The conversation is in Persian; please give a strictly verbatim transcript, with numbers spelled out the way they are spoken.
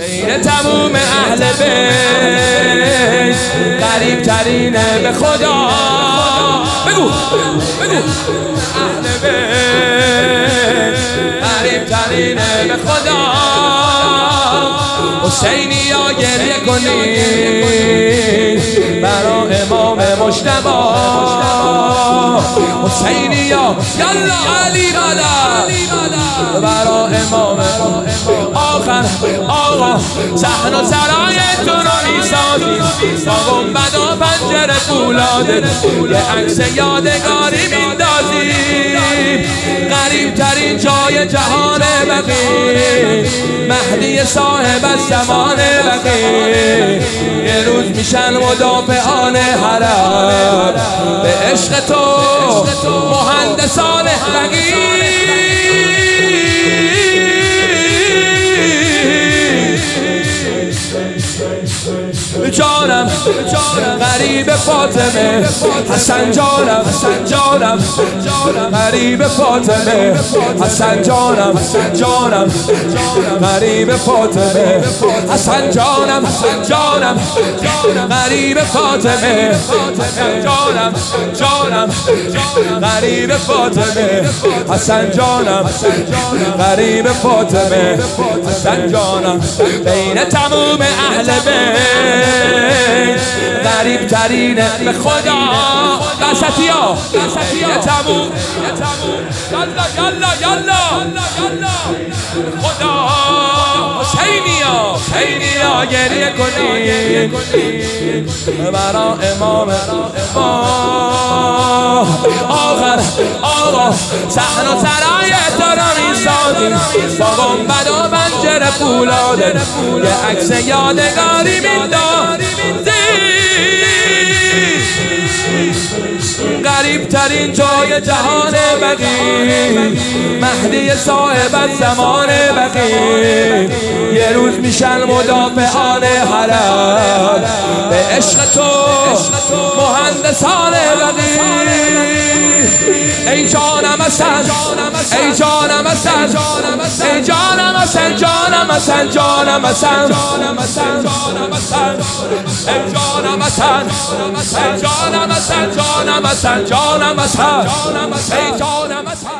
بین تموم اهل بیت قریب ترینه به خدا. بگو بگو اهل بیت قریب ترینه به خدا. حسینی یا گریه کنید برا امام مجتبی. حسینی یا یلا علی بالا برا امام آخر آقا صحن و سرایتون رو میسازیم با گنبد و پنجره فولاده یه عکس یادگاری میندازیم. غریب ترین جای جهان بقیع مهدی صاحب الزمان بقیع. یه روز میشن مدافعان حرم به عشق تو مهندسان بقیع. جانم غریب فاطمه حسن جانم جانم غریب فاطمه حسن جانم جانم غریب فاطمه حسن جانم جانم غریب فاطمه جانم جانم غریب فاطمه حسن جانم غریب فاطمه حسن جانم. بین تموم اهل بیت غریب ترینه به خدا. وسطی ها یه تموم یلا یلا یلا خدا. حسینی ها حسینی ها گریه کنید برا امام آخر آقا صحن و سرایت رو میسازیم با گنبد و پنجره فولاده یه عکس یادگاری میندازیم. غریب ترین جای جهان بقیع مهدی صاحب الزمان بقیع. یه روز میشن مدافعان حرم به عشق تو مهندسان بقیع. ای جانم حسن ای جانم حسن ای جانم حسن جانم حسن جانم حسن ای جانم حسن ای جانم حسن جانم حسن جانم حسن ای جانم حسن